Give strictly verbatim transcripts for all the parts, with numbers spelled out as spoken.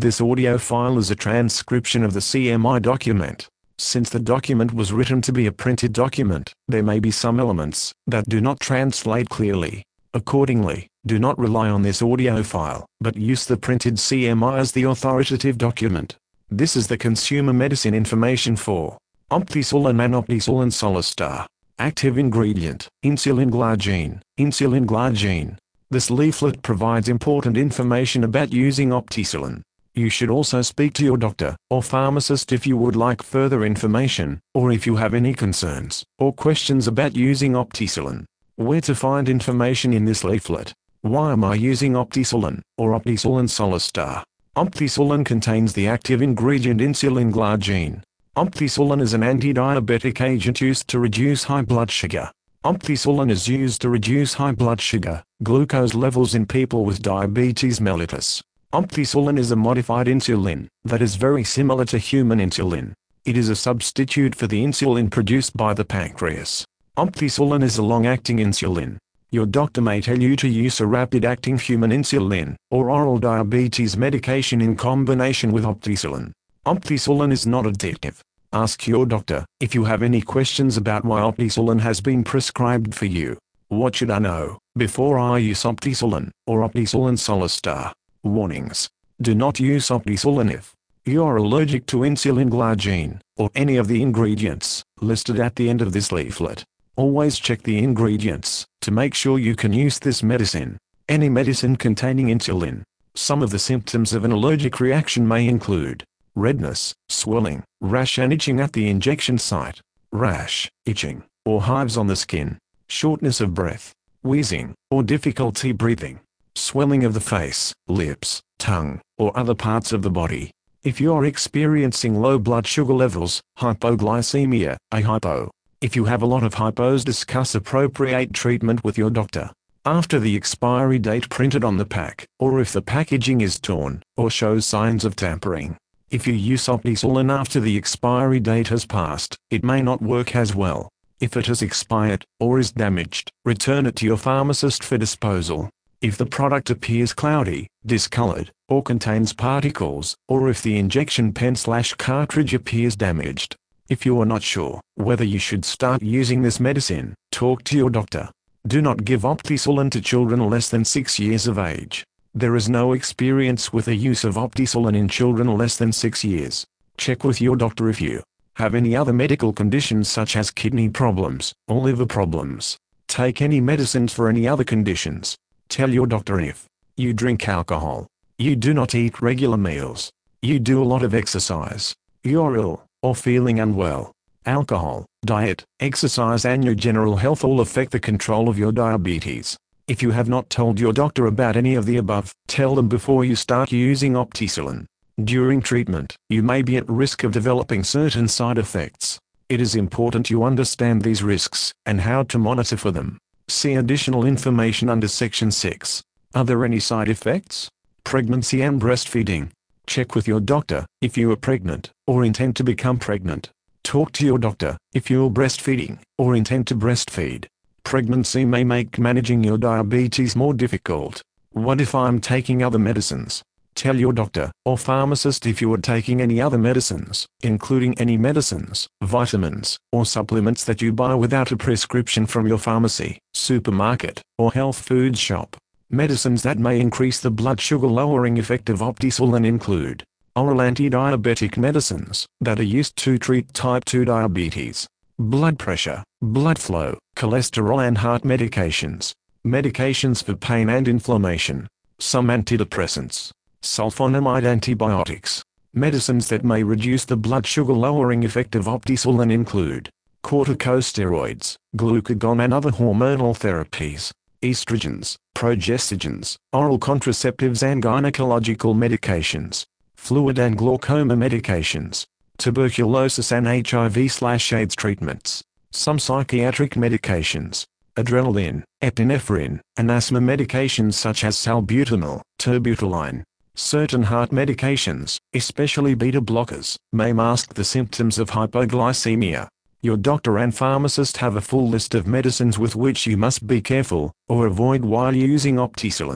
This audio file is a transcription of the C M I document. Since the document was written to be a printed document, there may be some elements that do not translate clearly. Accordingly, do not rely on this audio file, but use the printed C M I as the authoritative document. This is the consumer medicine information for Optisolin and Optisolin Solistar. Active ingredient, insulin glargine, insulin glargine. This leaflet provides important information about using Optisolin. You should also speak to your doctor or pharmacist if you would like further information, or if you have any concerns or questions about using Optisolin. Where to find information in this leaflet? Why am I using Optisolin, or Optisolin Solistar? Optisolin contains the active ingredient insulin glargine. Optisolin is an anti-diabetic agent used to reduce high blood sugar. Optisolin is used to reduce high blood sugar, glucose levels in people with diabetes mellitus. Optisolin is a modified insulin that is very similar to human insulin. It is a substitute for the insulin produced by the pancreas. Optisolin is a long-acting insulin. Your doctor may tell you to use a rapid-acting human insulin or oral diabetes medication in combination with Optisolin. Optisolin is not addictive. Ask your doctor if you have any questions about why Optisolin has been prescribed for you. What should I know before I use Optisolin or Optisolin Solistar? Warnings. Do not use Optisolin if you are allergic to insulin glargine or any of the ingredients listed at the end of this leaflet. Always check the ingredients to make sure you can use this medicine. Any medicine containing insulin. Some of the symptoms of an allergic reaction may include redness, swelling, rash and itching at the injection site, rash, itching, or hives on the skin, shortness of breath, wheezing, or difficulty breathing, swelling of the face, lips, tongue, or other parts of the body. If you are experiencing low blood sugar levels, hypoglycemia, a hypo. If you have a lot of hypos, discuss appropriate treatment with your doctor. After the expiry date printed on the pack, or if the packaging is torn, or shows signs of tampering. If you use Optisolin after the expiry date has passed, it may not work as well. If it has expired, or is damaged, return it to your pharmacist for disposal. If the product appears cloudy, discolored, or contains particles, or if the injection pen slash cartridge appears damaged. If you are not sure whether you should start using this medicine, talk to your doctor. Do not give Optisolin to children less than six years of age. There is no experience with the use of Optisolin in children less than six years. Check with your doctor if you have any other medical conditions such as kidney problems or liver problems. Take any medicines for any other conditions. Tell your doctor if you drink alcohol, you do not eat regular meals, you do a lot of exercise, you're ill, or feeling unwell. Alcohol, diet, exercise and your general health all affect the control of your diabetes. If you have not told your doctor about any of the above, tell them before you start using Optisolin. During treatment, you may be at risk of developing certain side effects. It is important you understand these risks and how to monitor for them. See additional information under Section six. Are there any side effects? Pregnancy and breastfeeding. Check with your doctor if you are pregnant or intend to become pregnant. Talk to your doctor if you are breastfeeding or intend to breastfeed. Pregnancy may make managing your diabetes more difficult. What if I'm taking other medicines? Tell your doctor or pharmacist if you are taking any other medicines, including any medicines, vitamins, or supplements that you buy without a prescription from your pharmacy, supermarket, or health food shop. Medicines that may increase the blood sugar lowering effect of Optisolin include oral anti-diabetic medicines that are used to treat type two diabetes, blood pressure, blood flow, cholesterol and heart medications, medications for pain and inflammation, some antidepressants, sulfonamide antibiotics. Medicines that may reduce the blood sugar lowering effect of Optisolin include corticosteroids, glucagon and other hormonal therapies, estrogens, progestogens, oral contraceptives and gynecological medications, fluid and glaucoma medications, tuberculosis and H I V/AIDS treatments, some psychiatric medications, adrenaline, epinephrine, and asthma medications such as salbutamol, terbutaline. Certain heart medications, especially beta blockers, may mask the symptoms of hypoglycemia. Your doctor and pharmacist have a full list of medicines with which you must be careful or avoid while using Optisolin.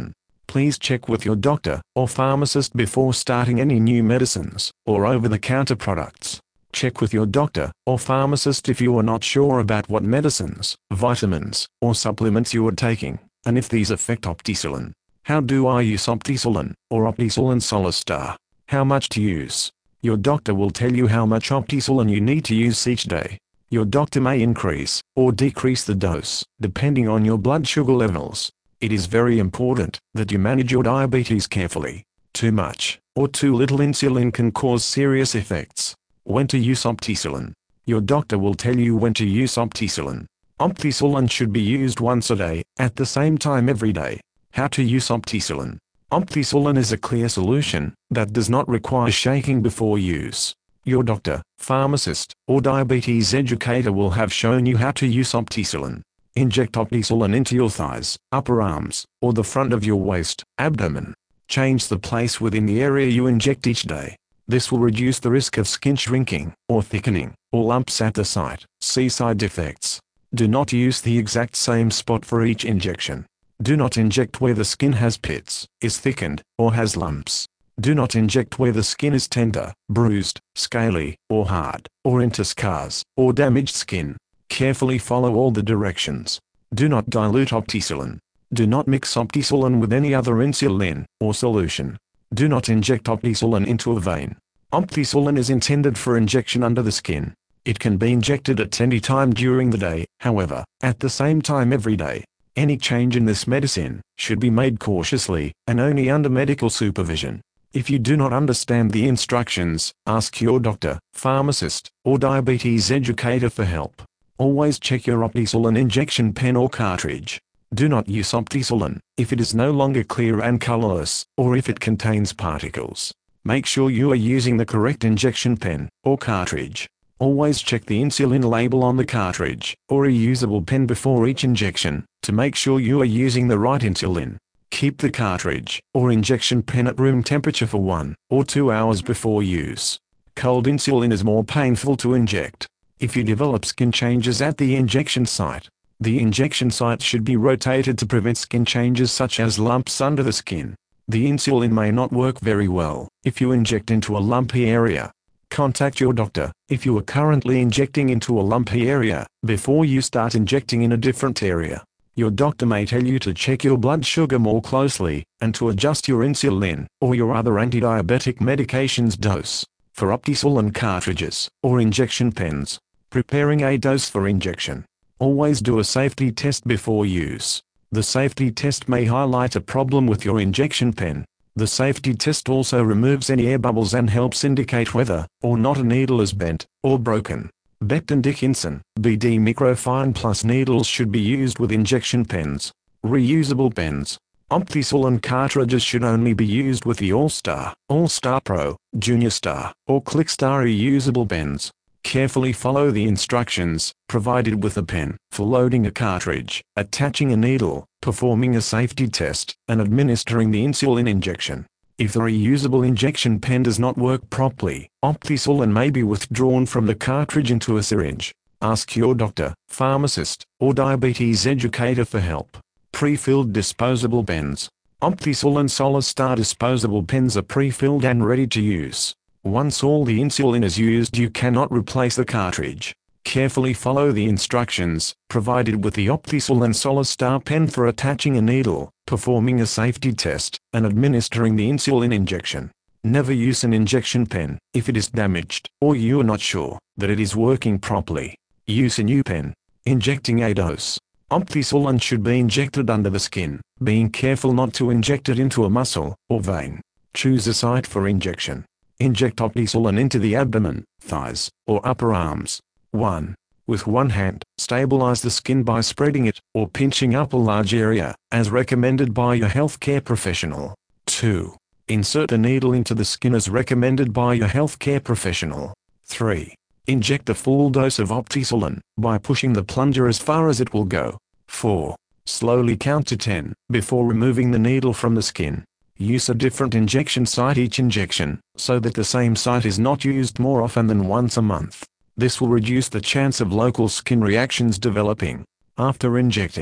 Please check with your doctor or pharmacist before starting any new medicines or over-the-counter products. Check with your doctor or pharmacist if you are not sure about what medicines, vitamins, or supplements you are taking, and if these affect Optisolin. How do I use Optisolin, or Optisolin Solastar? How much to use? Your doctor will tell you how much Optisolin you need to use each day. Your doctor may increase or decrease the dose, depending on your blood sugar levels. It is very important that you manage your diabetes carefully. Too much or too little insulin can cause serious effects. When to use Optisolin? Your doctor will tell you when to use Optisolin. Optisolin should be used once a day, at the same time every day. How to use Optisolin? Optisolin is a clear solution that does not require shaking before use. Your doctor, pharmacist, or diabetes educator will have shown you how to use Optisolin. Inject Optisolin into your thighs, upper arms, or the front of your waist, abdomen. Change the place within the area you inject each day. This will reduce the risk of skin shrinking, or thickening, or lumps at the site. See side effects. Do not use the exact same spot for each injection. Do not inject where the skin has pits, is thickened, or has lumps. Do not inject where the skin is tender, bruised, scaly, or hard, or into scars, or damaged skin. Carefully follow all the directions. Do not dilute Optisolin. Do not mix Optisolin with any other insulin, or solution. Do not inject Optisolin into a vein. Optisolin is intended for injection under the skin. It can be injected at any time during the day, however, at the same time every day. Any change in this medicine should be made cautiously, and only under medical supervision. If you do not understand the instructions, ask your doctor, pharmacist, or diabetes educator for help. Always check your Optisolin injection pen or cartridge. Do not use Optisolin if it is no longer clear and colorless, or if it contains particles. Make sure you are using the correct injection pen or cartridge. Always check the insulin label on the cartridge or a usable pen before each injection to make sure you are using the right insulin. Keep the cartridge or injection pen at room temperature for one or two hours before use. Cold insulin is more painful to inject. If you develop skin changes at the injection site, the injection site should be rotated to prevent skin changes such as lumps under the skin. The insulin may not work very well if you inject into a lumpy area. Contact your doctor if you are currently injecting into a lumpy area before you start injecting in a different area. Your doctor may tell you to check your blood sugar more closely and to adjust your insulin or your other anti-diabetic medications dose. For Optisolin cartridges or injection pens, preparing a dose for injection. Always do a safety test before use. The safety test may highlight a problem with your injection pen. The safety test also removes any air bubbles and helps indicate whether or not a needle is bent or broken. Becton Dickinson B D Microfine Plus needles should be used with injection pens. Reusable pens. Optisolin cartridges should only be used with the All-Star, All-Star Pro, Junior Star, or ClickStar reusable pens. Carefully follow the instructions provided with the pen for loading a cartridge, attaching a needle, performing a safety test, and administering the insulin injection. If the reusable injection pen does not work properly, Optisolin may be withdrawn from the cartridge into a syringe. Ask your doctor, pharmacist, or diabetes educator for help. Pre-filled disposable pens. Optisolin Solastar disposable pens are pre-filled and ready to use. Once all the insulin is used, you cannot replace the cartridge. Carefully follow the instructions provided with the Optisolin Solastar pen for attaching a needle, performing a safety test, and administering the insulin injection. Never use an injection pen if it is damaged or you are not sure that it is working properly. Use a new pen. Injecting a dose. Optisolin should be injected under the skin, being careful not to inject it into a muscle or vein. Choose a site for injection. Inject Optisolin into the abdomen, thighs, or upper arms. one. With one hand, stabilize the skin by spreading it or pinching up a large area, as recommended by your healthcare professional. two. Insert a needle into the skin as recommended by your healthcare professional. three. Inject a full dose of Optisolin by pushing the plunger as far as it will go. four. Slowly count to ten before removing the needle from the skin. Use a different injection site each injection, so that the same site is not used more often than once a month. This will reduce the chance of local skin reactions developing. After injecting,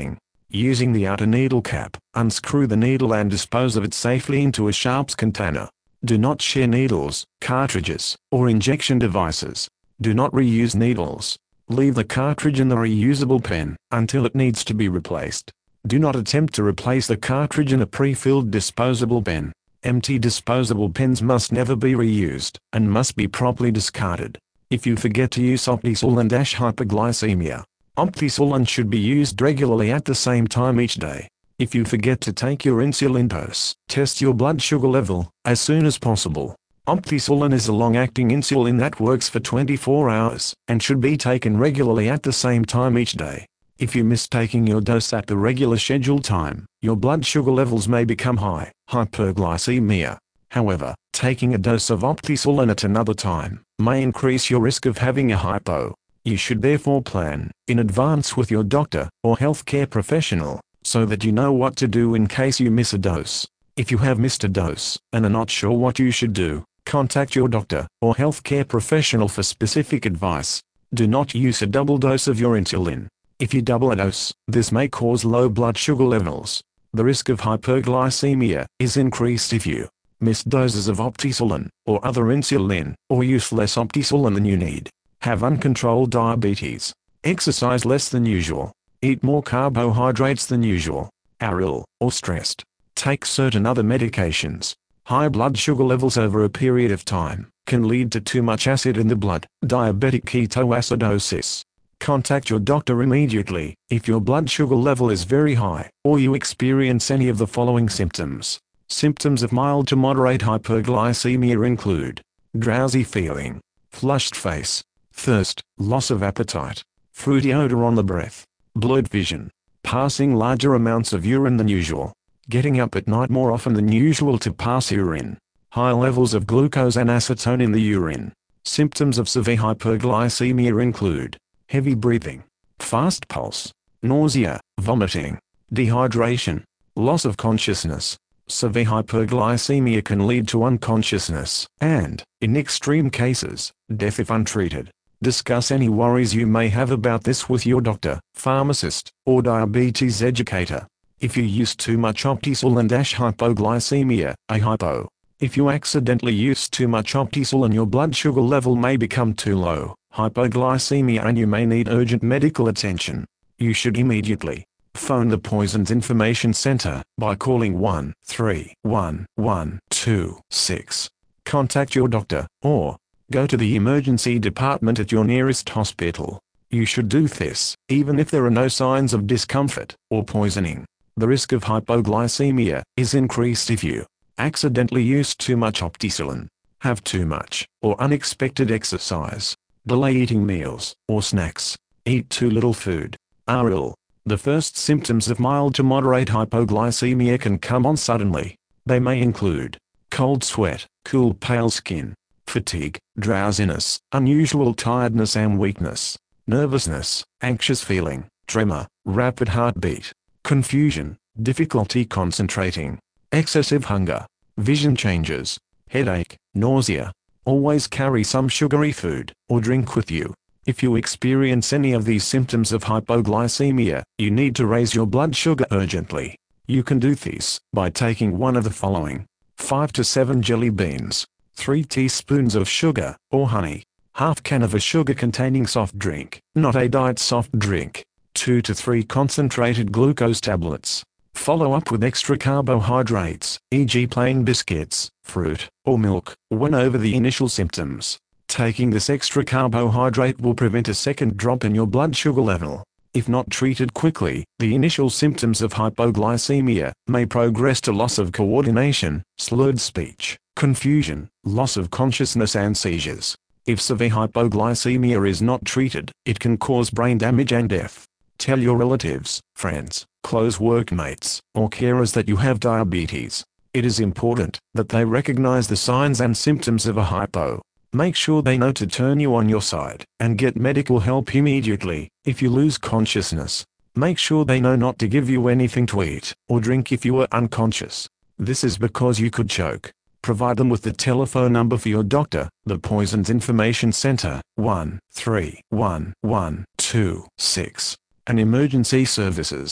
Using the outer needle cap, unscrew the needle and dispose of it safely into a sharps container. Do not share needles, cartridges, or injection devices. Do not reuse needles. Leave the cartridge in the reusable pen until it needs to be replaced. Do not attempt to replace the cartridge in a pre-filled disposable pen. Empty disposable pens must never be reused and must be promptly discarded. If you forget to use Optisolin hypoglycemia, Optisolin should be used regularly at the same time each day. If you forget to take your insulin dose, test your blood sugar level as soon as possible. Optisolin is a long-acting insulin that works for twenty-four hours and should be taken regularly at the same time each day. If you miss taking your dose at the regular scheduled time, your blood sugar levels may become high, hyperglycemia. However, taking a dose of Optisolin at another time may increase your risk of having a hypo. You should therefore plan in advance with your doctor or healthcare professional, so that you know what to do in case you miss a dose. If you have missed a dose and are not sure what you should do, contact your doctor or healthcare professional for specific advice. Do not use a double dose of your insulin. If you double a dose, this may cause low blood sugar levels. The risk of hyperglycemia is increased if you miss doses of Optisolin or other insulin, or use less Optisolin than you need. Have uncontrolled diabetes. Exercise less than usual. Eat more carbohydrates than usual. Are ill or stressed. Take certain other medications. High blood sugar levels over a period of time can lead to too much acid in the blood, diabetic ketoacidosis. Contact your doctor immediately if your blood sugar level is very high, or you experience any of the following symptoms. Symptoms of mild to moderate hyperglycemia include drowsy feeling, flushed face, thirst, loss of appetite, fruity odor on the breath, blurred vision, passing larger amounts of urine than usual, getting up at night more often than usual to pass urine, high levels of glucose and acetone in the urine. Symptoms of severe hyperglycemia include heavy breathing, fast pulse, nausea, vomiting, dehydration, loss of consciousness. Severe hyperglycemia can lead to unconsciousness and, in extreme cases, death if untreated. Discuss any worries you may have about this with your doctor, pharmacist, or diabetes educator. If you use too much Optisolin hypoglycemia, a hypo. If you accidentally use too much Optisolin, your blood sugar level may become too low, hypoglycemia, and you may need urgent medical attention. You should immediately phone the Poisons Information Center by calling one three one one two six. Contact your doctor, or go to the emergency department at your nearest hospital. You should do this, even if there are no signs of discomfort or poisoning. The risk of hypoglycemia is increased if you accidentally use too much Optisolin, have too much or unexpected exercise, delay eating meals or snacks, eat too little food, are ill. The first symptoms of mild to moderate hypoglycemia can come on suddenly. They may include cold sweat, cool pale skin, fatigue, drowsiness, unusual tiredness and weakness, nervousness, anxious feeling, tremor, rapid heartbeat, confusion, difficulty concentrating, excessive hunger, vision changes, headache, nausea. Always carry some sugary food or drink with you. If you experience any of these symptoms of hypoglycemia, you need to raise your blood sugar urgently. You can do this by taking one of the following: five to seven jelly beans, three teaspoons of sugar or honey, half can of a sugar-containing soft drink, not a diet soft drink, two to three concentrated glucose tablets. Follow up with extra carbohydrates, for example plain biscuits, fruit, or milk, when over the initial symptoms. Taking this extra carbohydrate will prevent a second drop in your blood sugar level. If not treated quickly, the initial symptoms of hypoglycemia may progress to loss of coordination, slurred speech, confusion, loss of consciousness and seizures. If severe hypoglycemia is not treated, it can cause brain damage and death. Tell your relatives, friends, close workmates, or carers that you have diabetes. It is important that they recognize the signs and symptoms of a hypo. Make sure they know to turn you on your side and get medical help immediately. If you lose consciousness, make sure they know not to give you anything to eat or drink if you are unconscious. This is because you could choke. Provide them with the telephone number for your doctor, the Poisons Information Center, one three one one two six, and emergency services.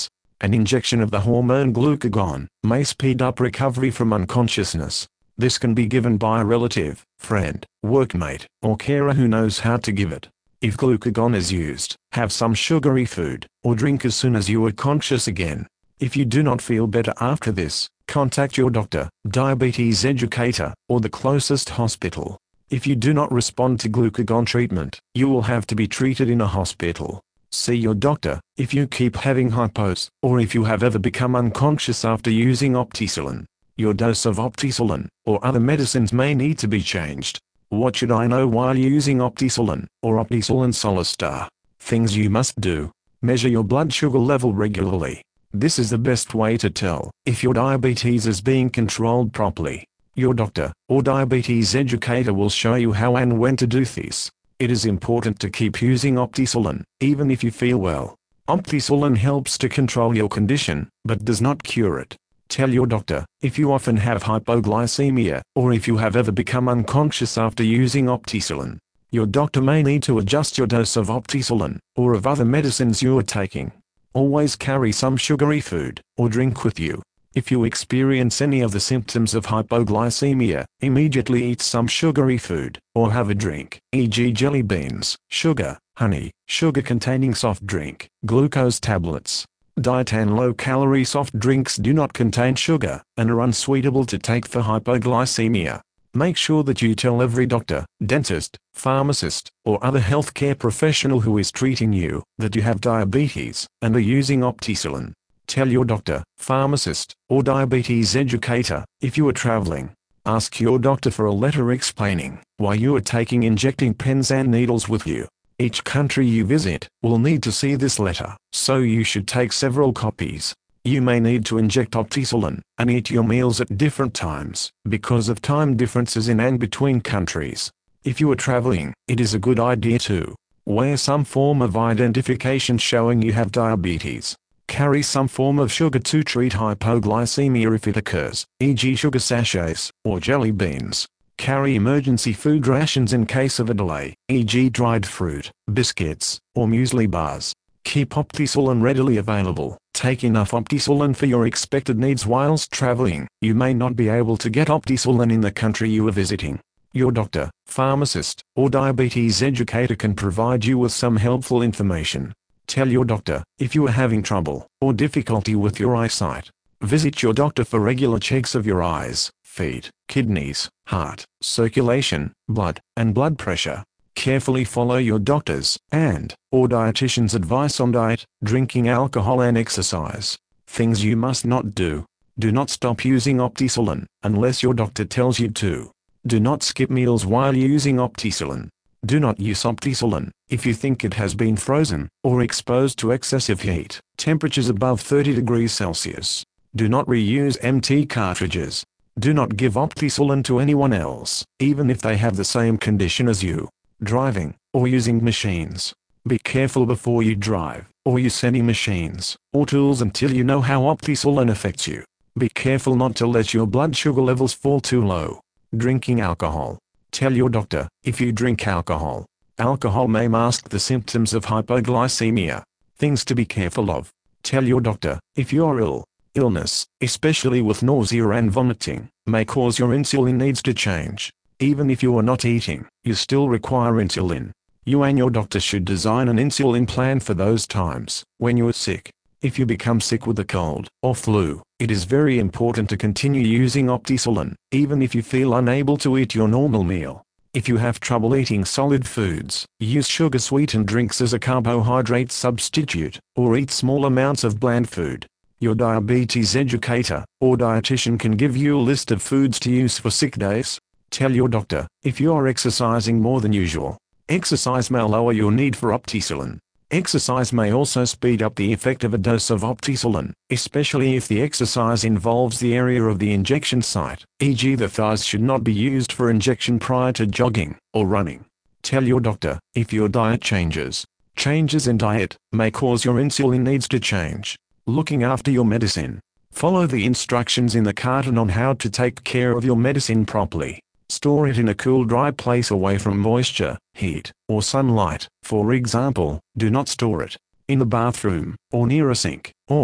An injection of the hormone glucagon may speed up recovery from unconsciousness. This can be given by a relative, friend, workmate, or carer who knows how to give it. If glucagon is used, have some sugary food, or drink as soon as you are conscious again. If you do not feel better after this, contact your doctor, diabetes educator, or the closest hospital. If you do not respond to glucagon treatment, you will have to be treated in a hospital. See your doctor if you keep having hypos, or if you have ever become unconscious after using Optisolin. Your dose of Optisolin, or other medicines may need to be changed. What should I know while using Optisolin, or Optisolin Solistar? Things you must do. Measure your blood sugar level regularly. This is the best way to tell if your diabetes is being controlled properly. Your doctor, or diabetes educator will show you how and when to do this. It is important to keep using Optisolin, even if you feel well. Optisolin helps to control your condition, but does not cure it. Tell your doctor if you often have hypoglycemia, or if you have ever become unconscious after using Optisolin. Your doctor may need to adjust your dose of Optisolin, or of other medicines you are taking. Always carry some sugary food, or drink with you. If you experience any of the symptoms of hypoglycemia, immediately eat some sugary food, or have a drink, for example jelly beans, sugar, honey, sugar-containing soft drink, glucose tablets. Diet and low-calorie soft drinks do not contain sugar, and are unsuitable to take for hypoglycemia. Make sure that you tell every doctor, dentist, pharmacist, or other healthcare professional who is treating you, that you have diabetes, and are using Optisolin. Tell your doctor, pharmacist, or diabetes educator, if you are traveling. Ask your doctor for a letter explaining why you are taking injecting pens and needles with you. Each country you visit will need to see this letter, so you should take several copies. You may need to inject Optisolin and eat your meals at different times because of time differences in and between countries. If you are traveling, it is a good idea to wear some form of identification showing you have diabetes. Carry some form of sugar to treat hypoglycemia if it occurs, for example sugar sachets, or jelly beans. Carry emergency food rations in case of a delay, for example dried fruit, biscuits, or muesli bars. Keep Optisolin readily available. Take enough Optisolin for your expected needs whilst traveling. You may not be able to get Optisolin in the country you are visiting. Your doctor, pharmacist, or diabetes educator can provide you with some helpful information. Tell your doctor if you are having trouble or difficulty with your eyesight. Visit your doctor for regular checks of your eyes, feet, kidneys, heart, circulation, blood, and blood pressure. Carefully follow your doctor's and or dietitian's advice on diet, drinking alcohol and exercise. Things you must not do. Do not stop using Optisolin unless your doctor tells you to. Do not skip meals while using Optisolin. Do not use Optisolin if you think it has been frozen or exposed to excessive heat, temperatures above thirty degrees Celsius. Do not reuse empty cartridges. Do not give Optisolin to anyone else, even if they have the same condition as you. Driving, or using machines. Be careful before you drive, or use any machines, or tools until you know how Optisolin affects you. Be careful not to let your blood sugar levels fall too low. Drinking alcohol. Tell your doctor if you drink alcohol. Alcohol may mask the symptoms of hypoglycemia. Things to be careful of. Tell your doctor if you are ill. Illness, especially with nausea and vomiting, may cause your insulin needs to change. Even if you are not eating, you still require insulin. You and your doctor should design an insulin plan for those times when you are sick. If you become sick with a cold or flu, it is very important to continue using Optisolin, even if you feel unable to eat your normal meal. If you have trouble eating solid foods, use sugar-sweetened drinks as a carbohydrate substitute, or eat small amounts of bland food. Your diabetes educator or dietitian can give you a list of foods to use for sick days. Tell your doctor if you are exercising more than usual. Exercise may lower your need for Optisolin. Exercise may also speed up the effect of a dose of Optisolin, especially if the exercise involves the area of the injection site, for example the thighs should not be used for injection prior to jogging or running. Tell your doctor if your diet changes. Changes in diet may cause your insulin needs to change. Looking after your medicine. Follow the instructions in the carton on how to take care of your medicine properly. Store it in a cool, dry place away from moisture, heat, or sunlight. For example, do not store it in the bathroom, or near a sink, or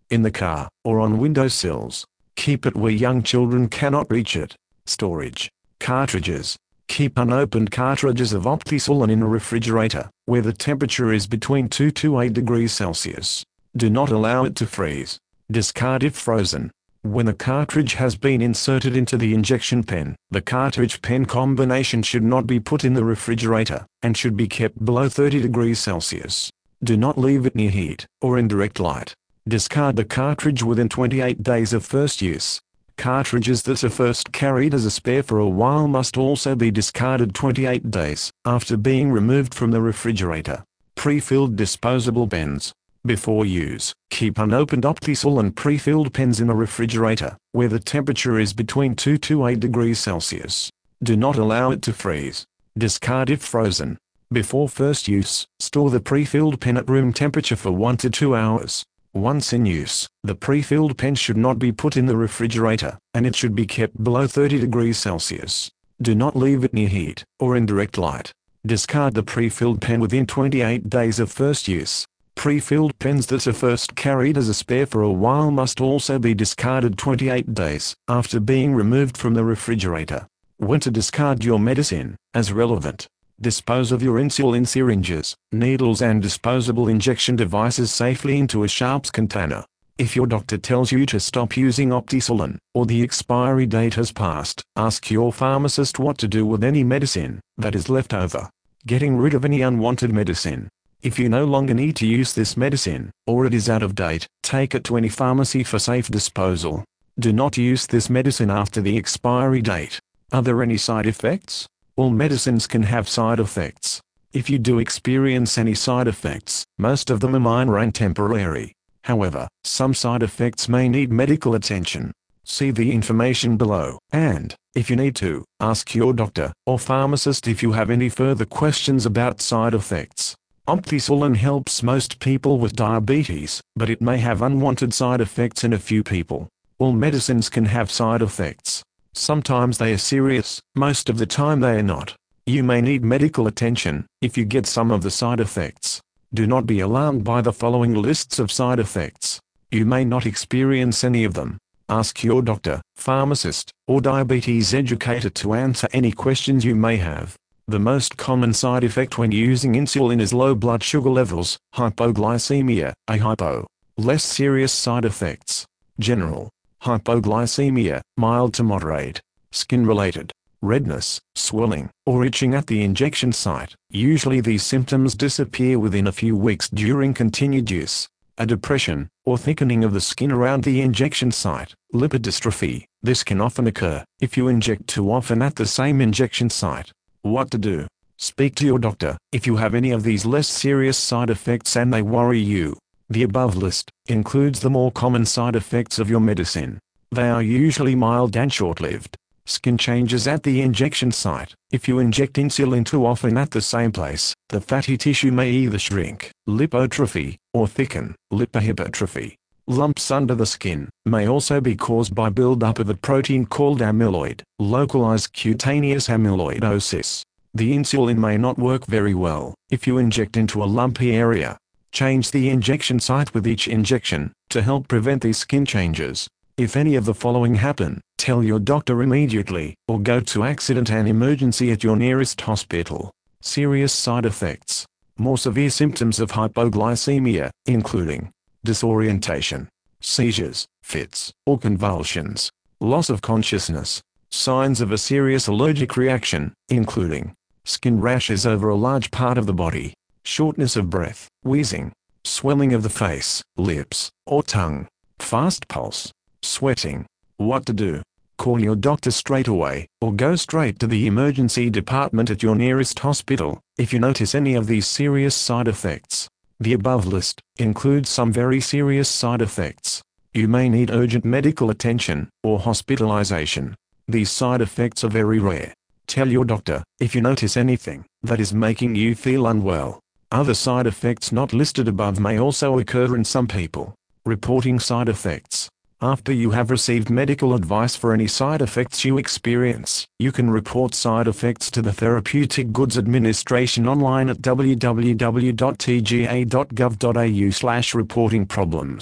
in the car, or on windowsills. Keep it where young children cannot reach it. Storage. Cartridges. Keep unopened cartridges of Optisolin in a refrigerator, where the temperature is between two to eight degrees Celsius. Do not allow it to freeze. Discard if frozen. When a cartridge has been inserted into the injection pen, the cartridge pen combination should not be put in the refrigerator, and should be kept below thirty degrees Celsius. Do not leave it near heat, or in direct light. Discard the cartridge within twenty-eight days of first use. Cartridges that are first carried as a spare for a while must also be discarded twenty-eight days after being removed from the refrigerator. Pre-filled disposable pens. Before use, keep unopened Optisolin pre-filled pens in a refrigerator, where the temperature is between two to eight degrees Celsius. Do not allow it to freeze. Discard if frozen. Before first use, store the pre-filled pen at room temperature for one to two hours. Once in use, the pre-filled pen should not be put in the refrigerator, and it should be kept below thirty degrees Celsius. Do not leave it near heat, or in direct light. Discard the pre-filled pen within twenty-eight days of first use. Pre-filled pens that are first carried as a spare for a while must also be discarded twenty-eight days after being removed from the refrigerator. When to discard your medicine, as relevant. Dispose of your insulin syringes, needles and disposable injection devices safely into a sharps container. If your doctor tells you to stop using Optisolin, or the expiry date has passed, ask your pharmacist what to do with any medicine that is left over. Getting rid of any unwanted medicine. If you no longer need to use this medicine, or it is out of date, take it to any pharmacy for safe disposal. Do not use this medicine after the expiry date. Are there any side effects? All medicines can have side effects. If you do experience any side effects, most of them are minor and temporary. However, some side effects may need medical attention. See the information below, and, if you need to, ask your doctor or pharmacist if you have any further questions about side effects. Optisolin helps most people with diabetes, but it may have unwanted side effects in a few people. All medicines can have side effects. Sometimes they are serious, most of the time they are not. You may need medical attention if you get some of the side effects. Do not be alarmed by the following lists of side effects. You may not experience any of them. Ask your doctor, pharmacist, or diabetes educator to answer any questions you may have. The most common side effect when using insulin is low blood sugar levels, hypoglycemia, a hypo. Less serious side effects. General. Hypoglycemia, mild to moderate. Skin-related. Redness, swelling, or itching at the injection site. Usually these symptoms disappear within a few weeks during continued use. A depression, or thickening of the skin around the injection site. Lipodystrophy. This can often occur if you inject too often at the same injection site. What to do? Speak to your doctor if you have any of these less serious side effects and they worry you. The above list includes the more common side effects of your medicine. They are usually mild and short-lived. Skin changes at the injection site. If you inject insulin too often at the same place, the fatty tissue may either shrink, lipotrophy, or thicken, lipohypertrophy. Lumps under the skin may also be caused by buildup of a protein called amyloid, localized cutaneous amyloidosis. The insulin may not work very well if you inject into a lumpy area. Change the injection site with each injection to help prevent these skin changes. If any of the following happen, tell your doctor immediately, or go to accident and emergency at your nearest hospital. Serious side effects. More severe symptoms of hypoglycemia, including disorientation, seizures, fits, or convulsions, loss of consciousness, signs of a serious allergic reaction, including skin rashes over a large part of the body, shortness of breath, wheezing, swelling of the face, lips, or tongue, fast pulse, sweating. What to do? Call your doctor straight away, or go straight to the emergency department at your nearest hospital if you notice any of these serious side effects. The above list includes some very serious side effects. You may need urgent medical attention or hospitalization. These side effects are very rare. Tell your doctor if you notice anything that is making you feel unwell. Other side effects not listed above may also occur in some people. Reporting side effects. After you have received medical advice for any side effects you experience, you can report side effects to the Therapeutic Goods Administration online at w w w dot t g a dot gov dot a u slash reporting problems.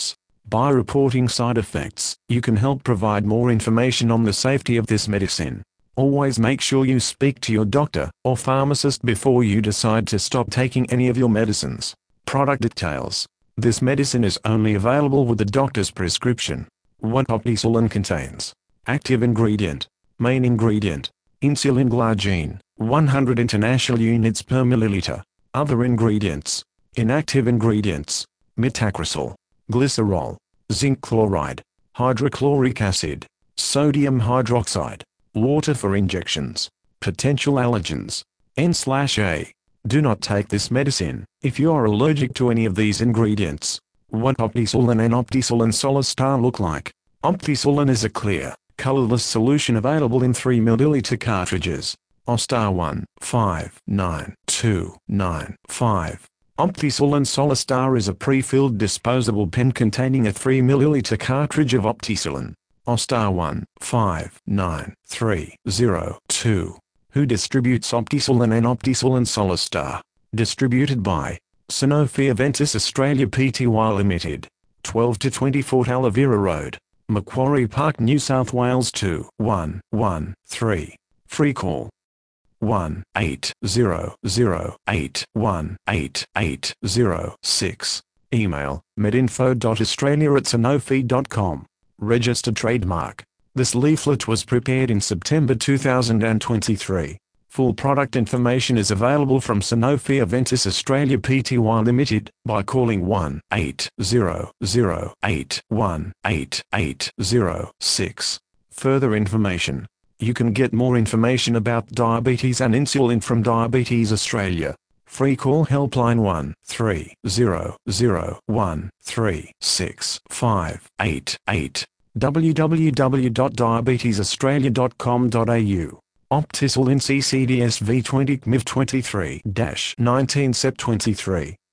By reporting side effects, you can help provide more information on the safety of this medicine. Always make sure you speak to your doctor or pharmacist before you decide to stop taking any of your medicines. Product details. This medicine is only available with the doctor's prescription. What Optisolin contains. Active ingredient. Main ingredient. Insulin glargine, one hundred international units per milliliter. Other ingredients. Inactive ingredients. Metacresol, glycerol, zinc chloride, hydrochloric acid, sodium hydroxide, water for injections. Potential allergens. N A. Do not take this medicine if you are allergic to any of these ingredients. What Optisolin and Optisolin Solistar look like. Optisolin is a clear, colorless solution available in three milliliter cartridges. Ostar one five nine two nine five. Optisolin Solistar is a pre-filled disposable pen containing a three milliliter cartridge of Optisolin. Ostar one five nine three zero two. Who distributes Optisolin and Optisolin Solistar? Distributed by Sanofi Aventis Australia Pty Limited. twelve to twenty-four Talavera Road, Macquarie Park, New South Wales two one one three. Free call one eight zero zero eight one eight eight zero six. Email medinfo dot australia at sanofi dot com. Registered trademark. This leaflet was prepared in September two thousand twenty-three. Full product information is available from Sanofi Aventis Australia Pty Limited by calling one eight zero zero eight one eight eight zero six. Further information. You can get more information about diabetes and insulin from Diabetes Australia. Free call helpline one three zero zero one three six five eight eight. w w w dot diabetes australia dot com dot a u. Optisolin C C D S V twenty C M I V twenty-three nineteen S E P twenty-three.